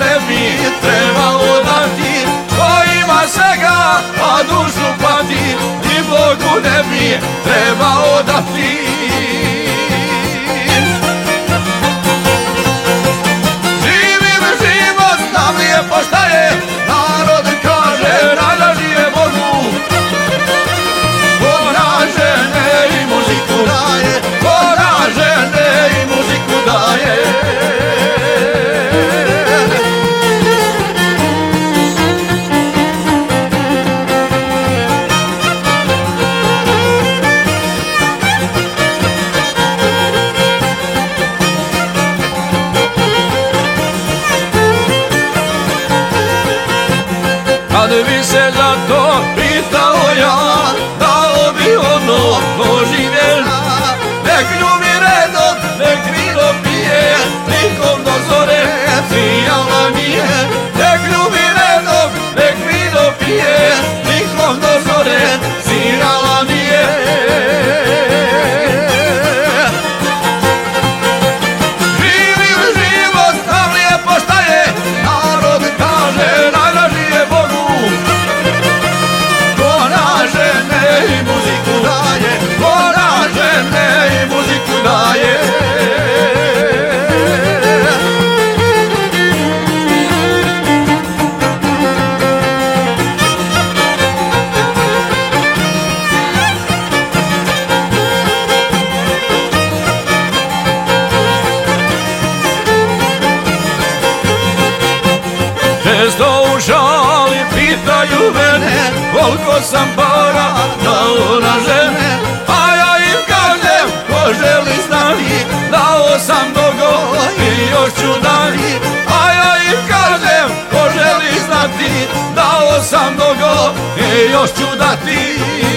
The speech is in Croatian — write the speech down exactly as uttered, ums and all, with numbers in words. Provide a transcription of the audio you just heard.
ne bi trebalo dati, ko ima svega, a dušu pati, ni Bogu ne bi trebalo dati. Živim život, znam lijepo šta je, narod kaže najlaži je Bogu. Ko na žene i muziku daje, ko na žene i muziku daje. Kad bi se za to pitao ja, dao bi ono ko živjela. Nek ljubi redom, nek vino pije, nikom do zore sijala nije. Nek ljubi redom, nek vino pije, nikom do zore sijala nije. Živim život, znam lijepo šta je, narod kaže najlaži je Bogu. Ko na žene i muziku daje, ko na žene i muziku daje. Često u šali pitaju mene koliko sam para dao na žene, a ja im kažem ko želi znati, dao sam mnogo i još ću dati. A ja im kažem ko želi znati, dao sam mnogo i još ću dati.